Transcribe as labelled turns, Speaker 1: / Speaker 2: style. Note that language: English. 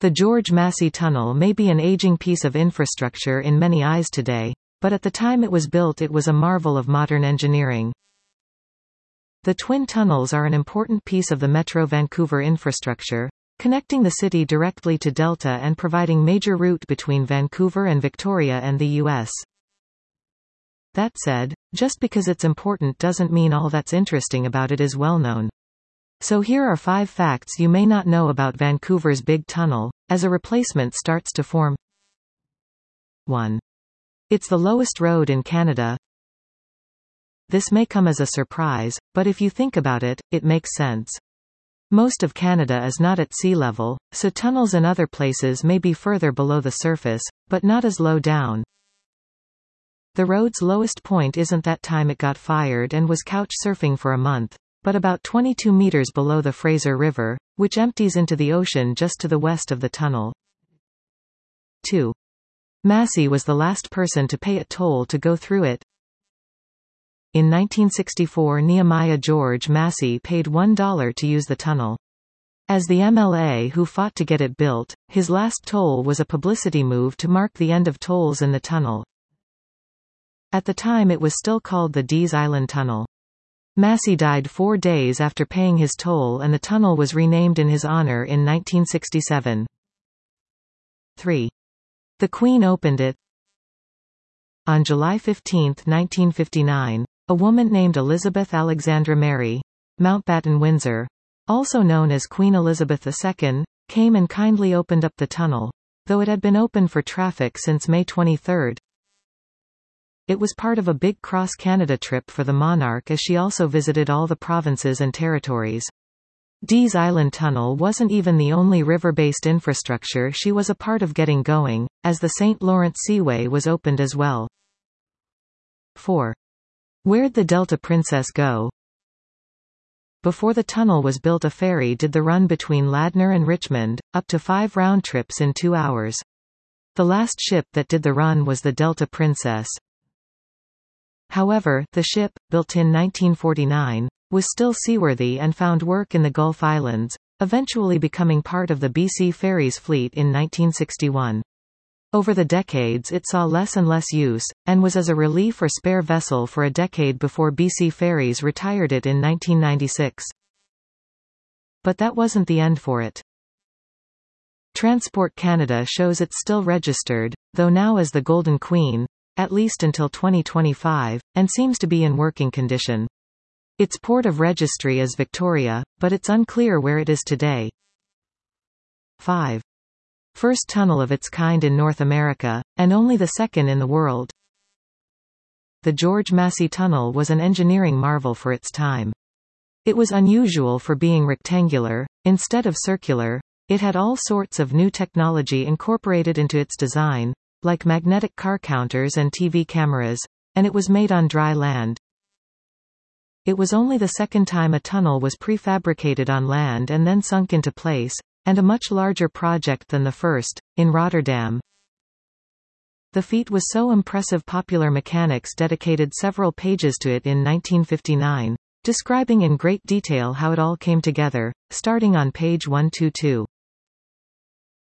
Speaker 1: The George Massey Tunnel may be an aging piece of infrastructure in many eyes today, but at the time it was built it was a marvel of modern engineering. The twin tunnels are an important piece of the Metro Vancouver infrastructure, connecting the city directly to Delta and providing major route between Vancouver and Victoria and the U.S. That said, just because it's important doesn't mean all that's interesting about it is well known. So here are 5 facts you may not know about Vancouver's Big Tunnel, as a replacement starts to form. 1. It's the lowest road in Canada. This may come as a surprise, but if you think about it, it makes sense. Most of Canada is not at sea level, so tunnels in other places may be further below the surface, but not as low down. The road's lowest point isn't that time it got fired and was couch surfing for a month, but about 22 meters below the Fraser River, which empties into the ocean just to the west of the tunnel. 2. Massey was the last person to pay a toll to go through it. In 1964, Nehemiah George Massey paid $1 to use the tunnel. As the MLA who fought to get it built, his last toll was a publicity move to mark the end of tolls in the tunnel. At the time it was still called the Dease Island Tunnel. Massey died 4 days after paying his toll and the tunnel was renamed in his honor in 1967. 3. The Queen opened it. On July 15, 1959, a woman named Elizabeth Alexandra Mary, Mountbatten Windsor, also known as Queen Elizabeth II, came and kindly opened up the tunnel, though it had been open for traffic since May 23. It was part of a big cross-Canada trip for the monarch as she also visited all the provinces and territories. Dease Island Tunnel wasn't even the only river-based infrastructure she was a part of getting going, as the St. Lawrence Seaway was opened as well. 4. Where'd the Delta Princess go? Before the tunnel was built, a ferry did the run between Ladner and Richmond, up to 5 round trips in 2 hours. The last ship that did the run was the Delta Princess. However, the ship, built in 1949, was still seaworthy and found work in the Gulf Islands, eventually becoming part of the BC Ferries fleet in 1961. Over the decades it saw less and less use, and was as a relief or spare vessel for a decade before BC Ferries retired it in 1996. But that wasn't the end for it. Transport Canada shows it's still registered, though now as the Golden Queen, at least until 2025, and seems to be in working condition. Its port of registry is Victoria, but it's unclear where it is today. 5. First tunnel of its kind in North America, and only the second in the world. The George Massey Tunnel was an engineering marvel for its time. It was unusual for being rectangular, instead of circular. It had all sorts of new technology incorporated into its design, like magnetic car counters and TV cameras, and it was made on dry land. It was only the second time a tunnel was prefabricated on land and then sunk into place, and a much larger project than the first, in Rotterdam. The feat was so impressive Popular Mechanics dedicated several pages to it in 1959, describing in great detail how it all came together, starting on page 122.